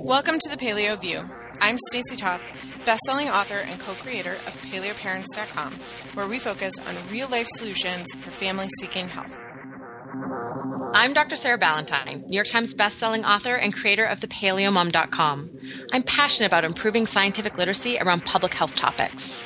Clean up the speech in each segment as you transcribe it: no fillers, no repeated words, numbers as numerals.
Welcome to the Paleo View. I'm Stacey Toth, best-selling author and co-creator of PaleoParents.com, where we focus on real-life solutions for families seeking health. I'm Dr. Sarah Ballantyne, New York Times best-selling author and creator of thepaleomom.com. I'm passionate about improving scientific literacy around public health topics.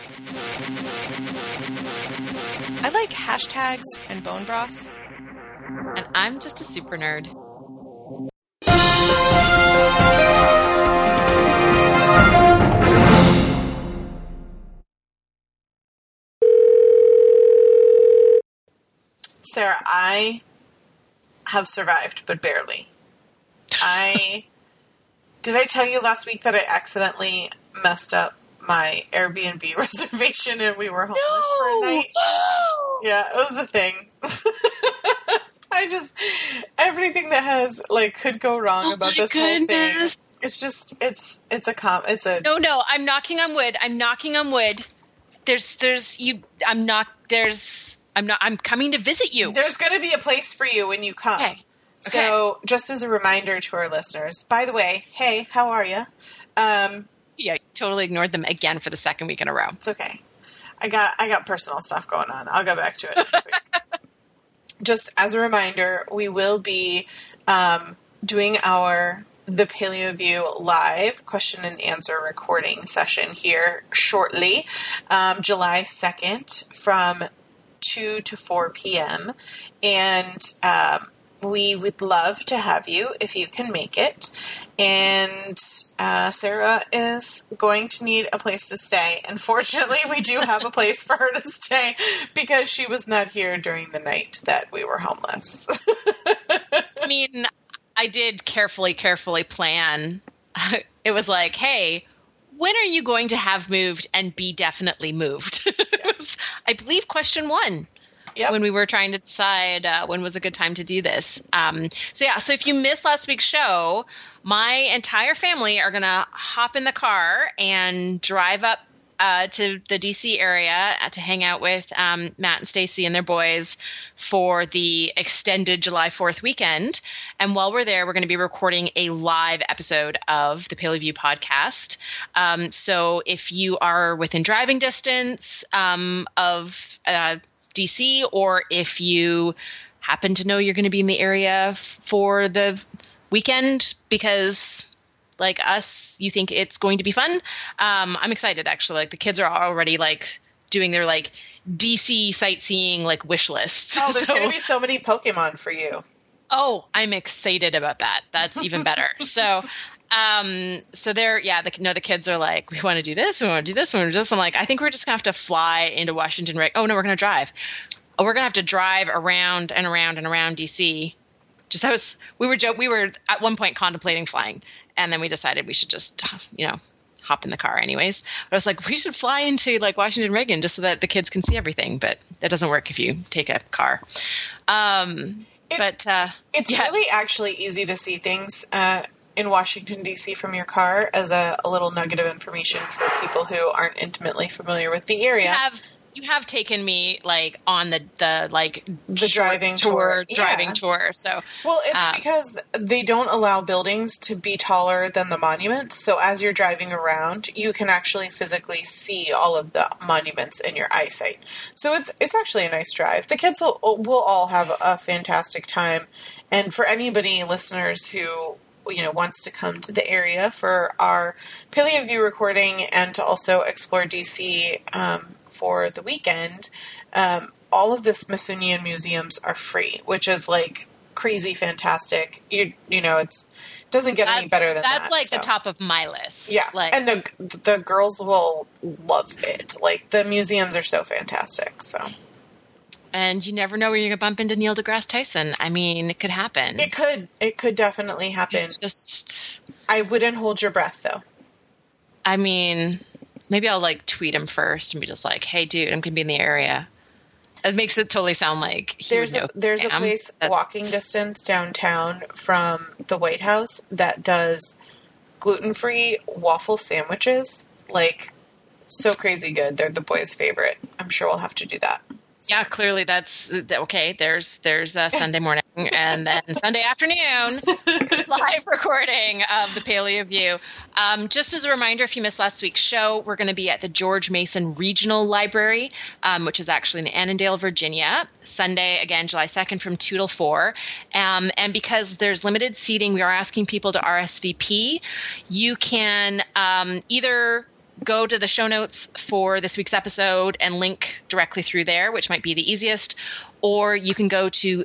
I like hashtags and bone broth. And I'm just a super nerd. Sarah, I have survived, but barely. Did I tell you last week that I accidentally messed up my Airbnb reservation and we were homeless for a night? Yeah, it was a thing. Everything that has, could go wrong about this whole thing. It's just, No, I'm knocking on wood. I'm coming to visit you. There's going to be a place for you when you come. Okay. So, just as a reminder to our listeners, by the way, hey, how are you? Yeah, I totally ignored them again for the second week in a row. It's okay. I got personal stuff going on. I'll go back to it next week. Just as a reminder, we will be doing the Paleo View live question and answer recording session here shortly, July 2nd from 2 to 4 p.m. And we would love to have you if you can make it. And Sarah is going to need a place to stay. Unfortunately, we do have a place for her to stay because she was not here during the night that we were homeless. I mean, I did carefully plan. It was like, hey, when are you going to have moved and be definitely moved? Yeah. I believe question 1. Yep. When we were trying to decide when was a good time to do this. So if you missed last week's show, my entire family are going to hop in the car and drive up to the DC area to hang out with Matt and Stacy and their boys for the extended July 4th weekend. And while we're there, we're going to be recording a live episode of the Paleo View podcast. So if you are within driving distance of DC, or if you happen to know you're going to be in the area for the weekend because, like us, you think it's going to be fun, I'm excited, actually. The kids are already, doing their, DC sightseeing, wish lists. Oh, there's going to be so many Pokemon for you. Oh, I'm excited about that. That's even better. So they're, the kids are like, we want to do this, we want to do this, we want to do this. I'm like, I think we're just going to have to fly into Washington. Oh, no, we're going to drive. Oh, we're going to have to drive around and around and around DC. We were at one point contemplating flying, and then we decided we should just, hop in the car anyways. But I was like, we should fly into Washington Reagan just so that the kids can see everything. But that doesn't work if you take a car. It's really actually easy to see things in Washington, D.C. from your car as a little nugget of information for people who aren't intimately familiar with the area. You have taken me on the driving tour. So it's because they don't allow buildings to be taller than the monuments. So as you're driving around, you can actually physically see all of the monuments in your eyesight. So it's actually a nice drive. The kids will all have a fantastic time. And for anybody, listeners who wants to come to the area for our Paleo View recording and to also explore DC for the weekend, all of the Smithsonian museums are free, which is crazy fantastic. It doesn't get any better than that. That's the top of my list. Yeah, and the girls will love it. The museums are so fantastic. So. And you never know where you're going to bump into Neil deGrasse Tyson. I mean, it could happen. It could definitely happen. I wouldn't hold your breath, though. I mean, maybe I'll tweet him first and be just like, "Hey, dude, I'm going to be in the area." It makes it totally sound like there's a place walking distance downtown from the White House that does gluten-free waffle sandwiches. So crazy good. They're the boys' favorite. I'm sure we'll have to do that. Yeah, clearly that's okay. There's Sunday morning and then Sunday afternoon live recording of the Paleo View. Just as a reminder, if you missed last week's show, we're going to be at the George Mason Regional Library, which is actually in Annandale, Virginia. Sunday, again, July 2nd from 2 till 4. And because there's limited seating, we are asking people to RSVP. You can either go to the show notes for this week's episode and link directly through there, which might be the easiest. Or you can go to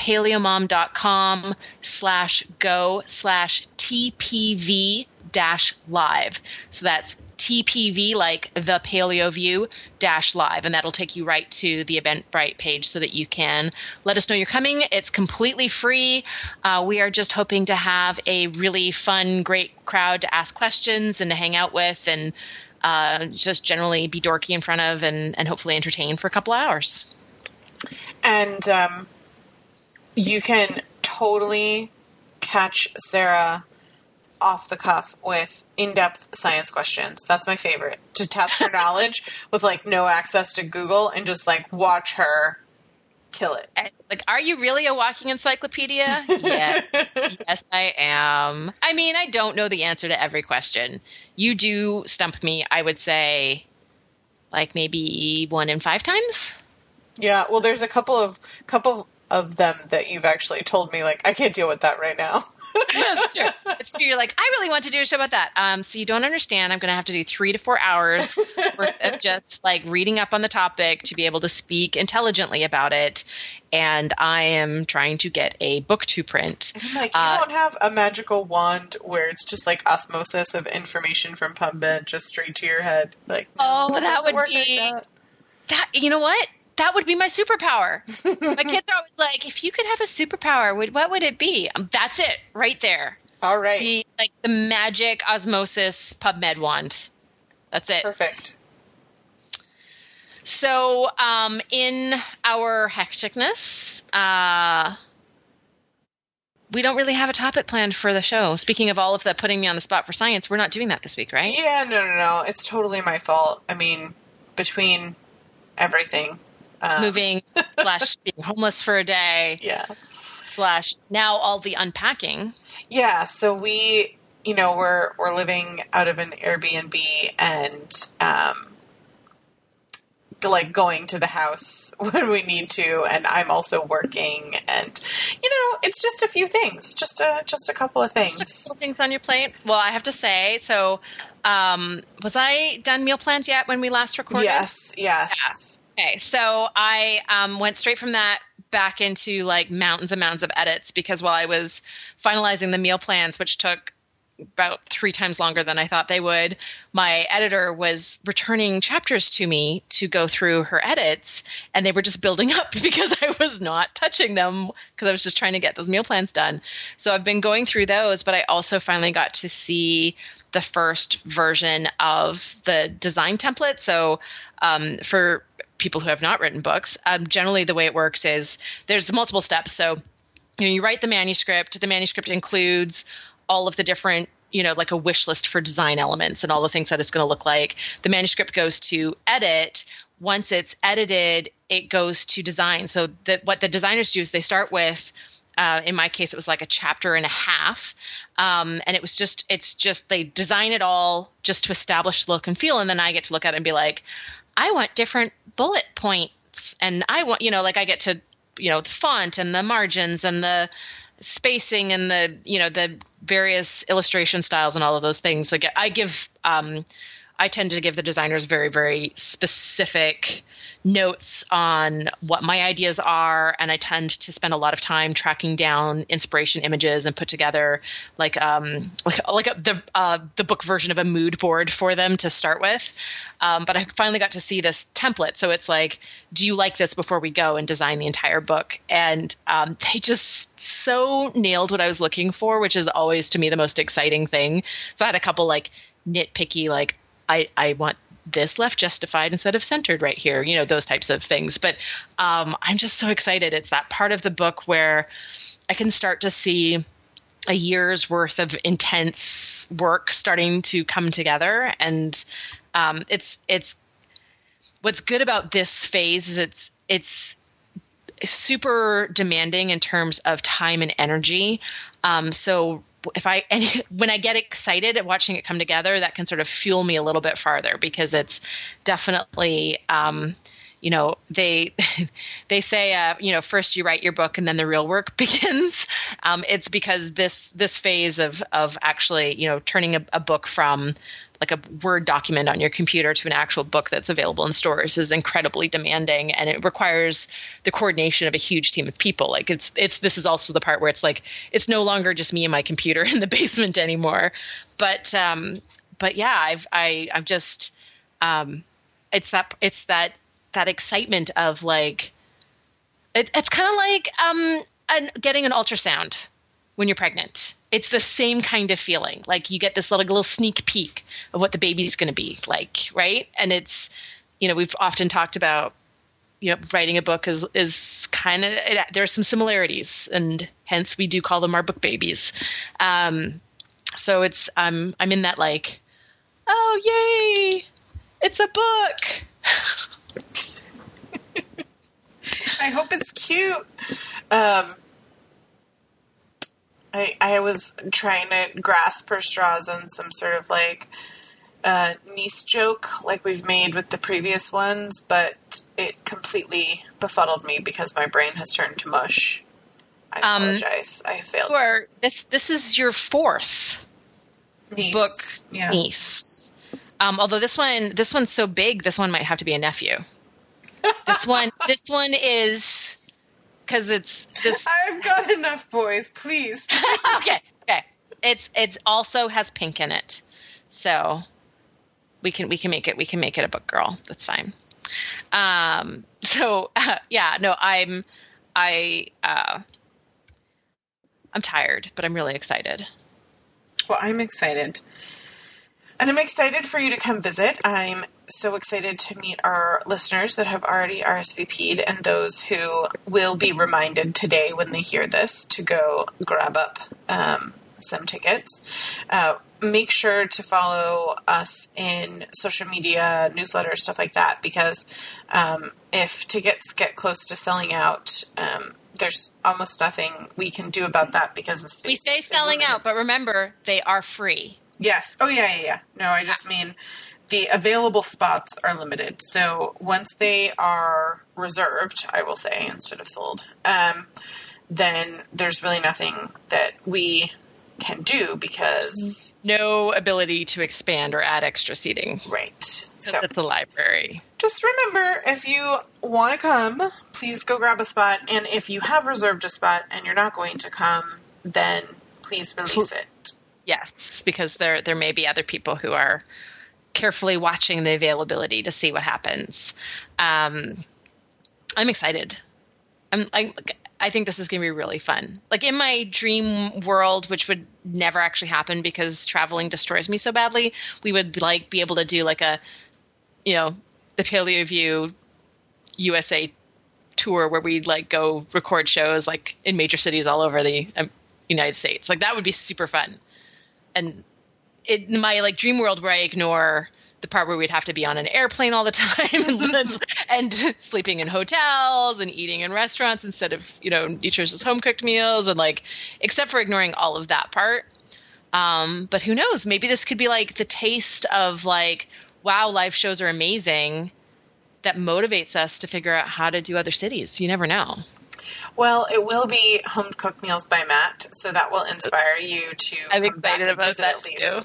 thepaleomom.com/go/TPV-live. So that's TPV, like the Paleo View -live. And that'll take you right to the Eventbrite page so that you can let us know you're coming. It's completely free. We are just hoping to have a really fun, great crowd to ask questions and to hang out with, and just generally be dorky in front of and hopefully entertain for a couple hours. And you can totally catch Sarah off the cuff with in-depth science questions. That's my favorite. To test her knowledge with like no access to Google and just like watch her kill it. And, like, are you really a walking encyclopedia? Yes. Yes, I am. I mean, I don't know the answer to every question. You do stump me, I would say, like maybe 1 in 5 times. Yeah, well, there's a couple of them that you've actually told me, like, I can't deal with that right now. That's true. It's true. You're like, I really want to do a show about that. So you don't understand. I'm going to have to do 3 to 4 hours worth of just like reading up on the topic to be able to speak intelligently about it. And I am trying to get a book to print. I'm like, you don't have a magical wand where it's just like osmosis of information from PubMed just straight to your head. Like, no, that would be like that. You know what? That would be my superpower. My kids are always like, if you could have a superpower, what would it be? That's it, right there. All right. The magic osmosis PubMed wand. That's it. Perfect. So, in our hecticness, we don't really have a topic planned for the show. Speaking of all of the putting me on the spot for science, we're not doing that this week, right? Yeah, no. It's totally my fault. I mean, between everything. Moving / being homeless for a day. Yeah. / now all the unpacking. Yeah, so we, we're living out of an Airbnb and like going to the house when we need to, and I'm also working, and it's just a few things, just a couple of things. Just a couple things on your plate. Well, I have to say, so was I done meal plans yet when we last recorded? Yes. Yeah. Okay, so I went straight from that back into like mountains and mountains of edits, because while I was finalizing the meal plans, which took about 3 times longer than I thought they would, my editor was returning chapters to me to go through her edits, and they were just building up because I was not touching them because I was just trying to get those meal plans done. So I've been going through those, but I also finally got to see the first version of the design template. So for people who have not written books, generally the way it works is there's multiple steps. So you write the manuscript. The manuscript includes all of the different, like a wish list for design elements and all the things that it's going to look like. The manuscript goes to edit. Once it's edited, it goes to design. So what the designers do is they start with, in my case, it was like a chapter and a half. And it's just, they design it all just to establish the look and feel. And then I get to look at it and be like, I want different bullet points. And I want, I get to, the font and the margins and the spacing and the various illustration styles and all of those things. Like I tend to give the designers very, very specific notes on what my ideas are, and I tend to spend a lot of time tracking down inspiration images and put together the book version of a mood board for them to start with. But I finally got to see this template, so it's like, do you like this before we go and design the entire book? And they just so nailed what I was looking for, which is always to me the most exciting thing. So I had a couple nitpicky I want this left justified instead of centered right here, those types of things. But I'm just so excited. It's that part of the book where I can start to see a year's worth of intense work starting to come together. And it's what's good about this phase is it's super demanding in terms of time and energy. So when I get excited at watching it come together, that can sort of fuel me a little bit farther, because it's definitely, they say, first you write your book and then the real work begins. It's because this phase of actually, turning a book from like a Word document on your computer to an actual book that's available in stores is incredibly demanding, and it requires the coordination of a huge team of people. Like this is also the part where it's like, it's no longer just me and my computer in the basement anymore. But yeah, I've just, it's that excitement of like, it's kind of like, getting an ultrasound when you're pregnant. It's the same kind of feeling. Like you get this little sneak peek of what the baby's going to be like, right? And it's, we've often talked about, writing a book is kind of, there's some similarities, and hence we do call them our book babies. So it's, I'm in that like, oh, yay, it's a book. I hope it's cute. I was trying to grasp her straws on some sort of like niece joke like we've made with the previous ones, but it completely befuddled me because my brain has turned to mush. I apologize. I failed. Sure. This is your fourth niece. Book Yeah. niece. Although this one's so big, this one might have to be a nephew. This one is, because it's this. I've got enough boys, please. Okay. It's also has pink in it, so we can make it a book girl. That's fine. I'm tired, but I'm really excited. Well, I'm excited. And I'm excited for you to come visit. I'm so excited to meet our listeners that have already RSVP'd and those who will be reminded today when they hear this to go grab up some tickets. Make sure to follow us in social media, newsletters, stuff like that, because if tickets get close to selling out, there's almost nothing we can do about that because the space. We say selling out, but remember, they are free. Yes. Oh, yeah. No, I just mean the available spots are limited. So once they are reserved, I will say, instead of sold, then there's really nothing that we can do because... No ability to expand or add extra seating. Right. So it's a library. Just remember, if you want to come, please go grab a spot. And if you have reserved a spot and you're not going to come, then please release it. Yes, because there may be other people who are carefully watching the availability to see what happens. I'm excited. I think this is going to be really fun. Like in my dream world, which would never actually happen because traveling destroys me so badly, we would like be able to do like a, the PaleoView USA tour where we'd like go record shows like in major cities all over the United States. Like that would be super fun. And in my like dream world where I ignore the part where we'd have to be on an airplane all the time and sleeping in hotels and eating in restaurants instead of, nutritious home cooked meals and like, except for ignoring all of that part. But who knows, maybe this could be like the taste of like, wow, live shows are amazing. That motivates us to figure out how to do other cities. You never know. Well, it will be home cooked meals by Matt, so that will inspire you to. I'm excited about that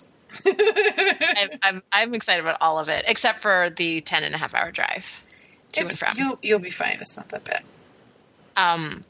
too. I'm excited about all of it, except for the 10.5-hour drive to and from. You'll be fine. It's not that bad.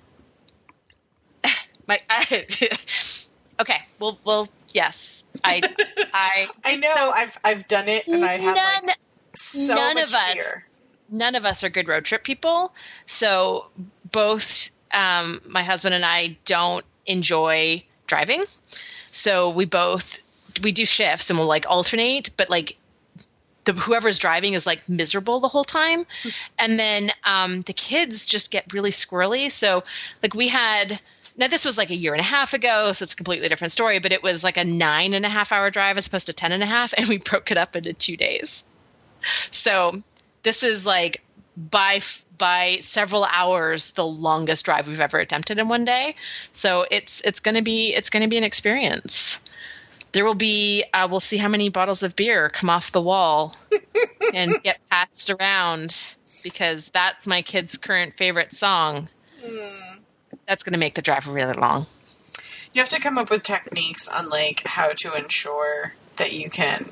Okay. Well, yes. I know. So I've done it, and I have like so much fear. None of us are good road trip people, so both my husband and I don't enjoy driving. So we do shifts and we'll like alternate, but like whoever's driving is like miserable the whole time. And then the kids just get really squirrely. So like now this was like a year and a half ago, so it's a completely different story, but it was like a 9.5-hour drive as opposed to 10.5, and we broke it up into 2 days. So This is like by several hours the longest drive we've ever attempted in one day. So it's going to be an experience. There will be we'll see how many bottles of beer come off the wall and get passed around, because that's my kid's current favorite song. That's going to make the drive really long. You have to come up with techniques on like how to ensure that you can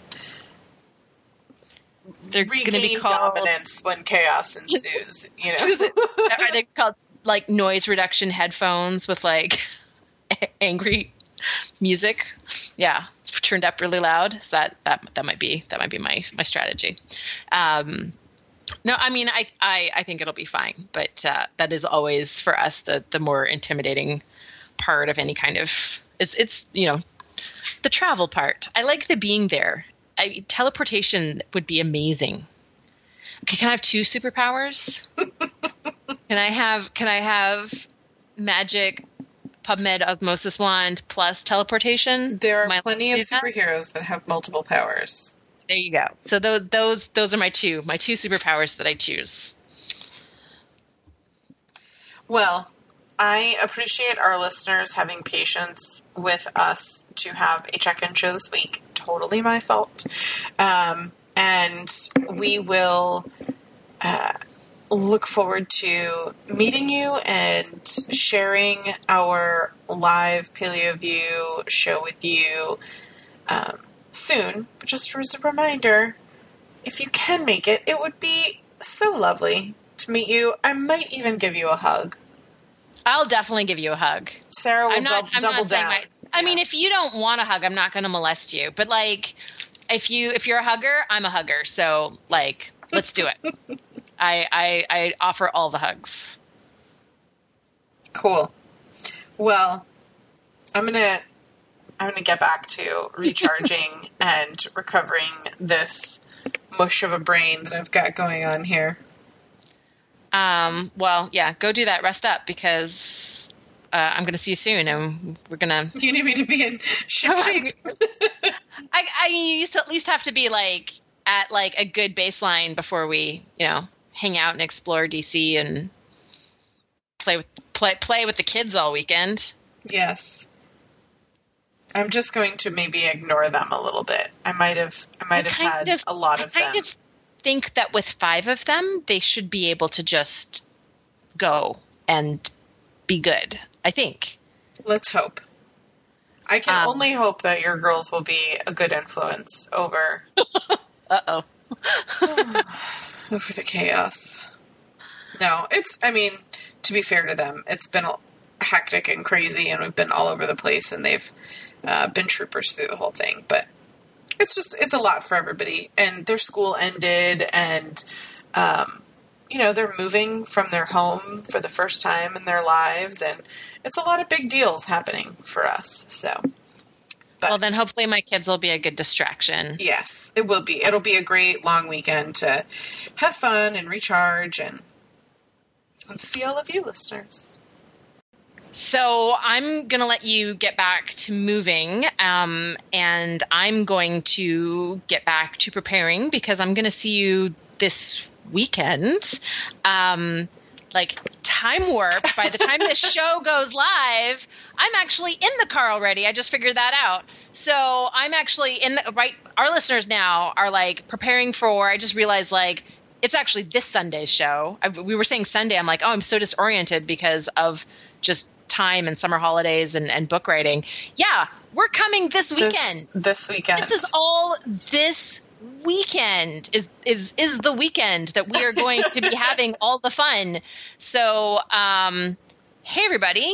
They're going to be called dominance when chaos ensues. You know, are they called like noise reduction headphones with like angry music? Yeah, it's turned up really loud. So that might be my strategy. No, I mean I think it'll be fine, but that is always for us the more intimidating part of any kind of it's the travel part. I like the being there. Teleportation would be amazing. Okay, can I have 2 superpowers? Can I have magic PubMed osmosis wand plus teleportation? There are plenty of superheroes that have multiple powers. There you go. So those are my two superpowers that I choose. Well, I appreciate our listeners having patience with us to have a check-in show this week. Totally my fault. And we will look forward to meeting you and sharing our live PaleoView show with you soon. But just as a reminder, if you can make it, it would be so lovely to meet you. I might even give you a hug. I'll definitely give you a hug. Sarah will double down. I mean, if you don't want a hug, I'm not going to molest you. But like, if you're a hugger, I'm a hugger. So like, let's do it. I offer all the hugs. Cool. Well, I'm gonna get back to recharging and recovering this mush of a brain that I've got going on here. Well, yeah, go do that. Rest up, because I'm going to see you soon, and we're going to... You need me to be in ship shape? I used to at least have to be, like, at, like, a good baseline before we, hang out and explore DC and play with the kids all weekend. Yes. I'm just going to maybe ignore them a little bit. I might have had a lot of them. I think that with 5 of them, they should be able to just go and be good. I think. Let's hope. I can only hope that your girls will be a good influence over. Uh-oh. Over the chaos. No, to be fair to them, it's been hectic and crazy, and we've been all over the place, and they've been troopers through the whole thing. But it's a lot for everybody, and their school ended, and they're moving from their home for the first time in their lives, and it's a lot of big deals happening for us. So, well, then hopefully my kids will be a good distraction. Yes, it will be. It'll be a great long weekend to have fun and recharge and see all of you listeners. So I'm going to let you get back to moving, and I'm going to get back to preparing, because I'm going to see you this weekend. Like time warp, by the time this show goes live, I'm actually in the car already. I just figured that out. So I'm actually our listeners now are like preparing for, I just realized like, it's actually this Sunday's show. We were saying Sunday. I'm like, oh, I'm so disoriented because of just time and summer holidays and book writing. Yeah, we're coming this weekend. This weekend. This is all this weekend is the weekend that we are going to be having all the fun. So, hey everybody,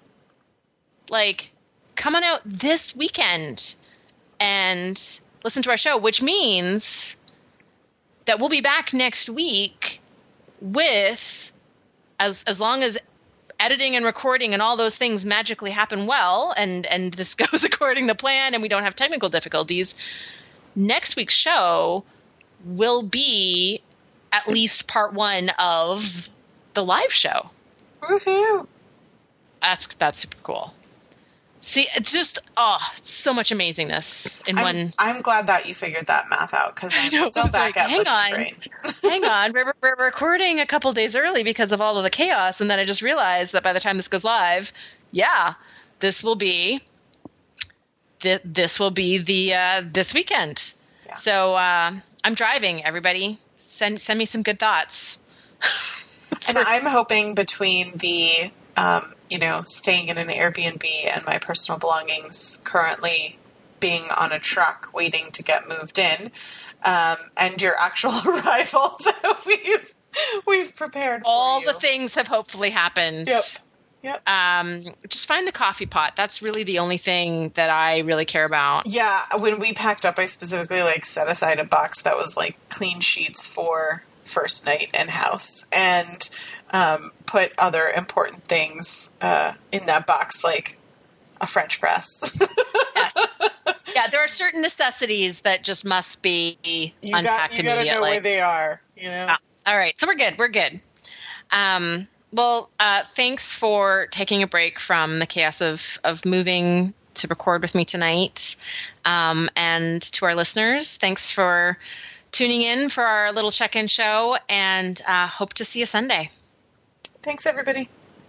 like, come on out this weekend and listen to our show, which means that we'll be back next week with, as long as editing and recording and all those things magically happen well, and this goes according to plan and we don't have technical difficulties, next week's show will be at least part 1 of the live show. Woohoo! That's super cool. See, it's just, so much amazingness in one. I'm glad that you figured that math out, because I'm still back at mushroom brain. Hang on. We're recording a couple days early because of all of the chaos, and then I just realized that by the time this goes live, this will be the this weekend. Yeah. So I'm driving, everybody. Send me some good thoughts. And I'm hoping between the staying in an Airbnb and my personal belongings currently being on a truck waiting to get moved in, and your actual arrival that we've prepared for all you. The things have hopefully happened. Yep. Just find the coffee pot. That's really the only thing that I really care about. Yeah, when we packed up, I specifically set aside a box that was clean sheets for first night in house, and put other important things in that box, like a French press. Yes. Yeah, there are certain necessities that just must be unpacked immediately. You gotta know where they are, All right, so we're good. Well, thanks for taking a break from the chaos of moving to record with me tonight. And to our listeners, thanks for tuning in for our little check-in show, and hope to see you Sunday. Thanks, everybody.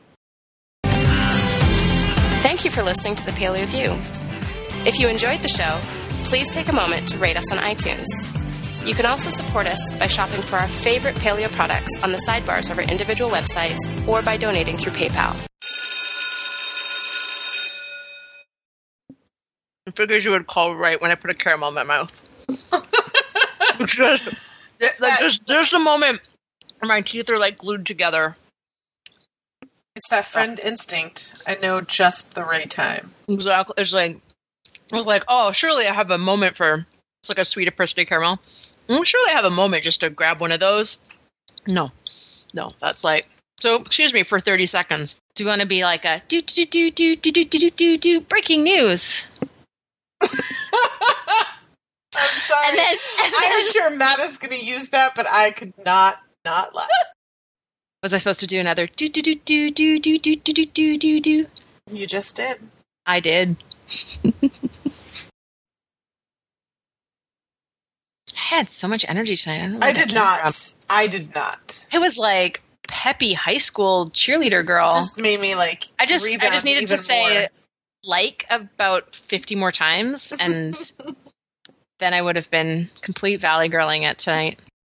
Thank you for listening to The Paleo View. If you enjoyed the show, please take a moment to rate us on iTunes. You can also support us by shopping for our favorite paleo products on the sidebars of our individual websites or by donating through PayPal. I figured you would call right when I put a caramel in my mouth. There's the moment where my teeth are glued together. It's that friend instinct. I know just the right time. Exactly. I was like, oh, surely I have a moment for, it's like a sweet appreciative caramel. Surely I have a moment just to grab one of those. No, that's so excuse me for 30 seconds. Do you want to be like a do breaking news? I'm sorry. And then I'm sure Matt is going to use that, but I could not laugh. Was I supposed to do another do? You just did. I did. I had so much energy tonight. I did not. It was like peppy high school cheerleader girl. It just made me I just needed to say about 50 more times, and then I would have been complete valley girling it tonight.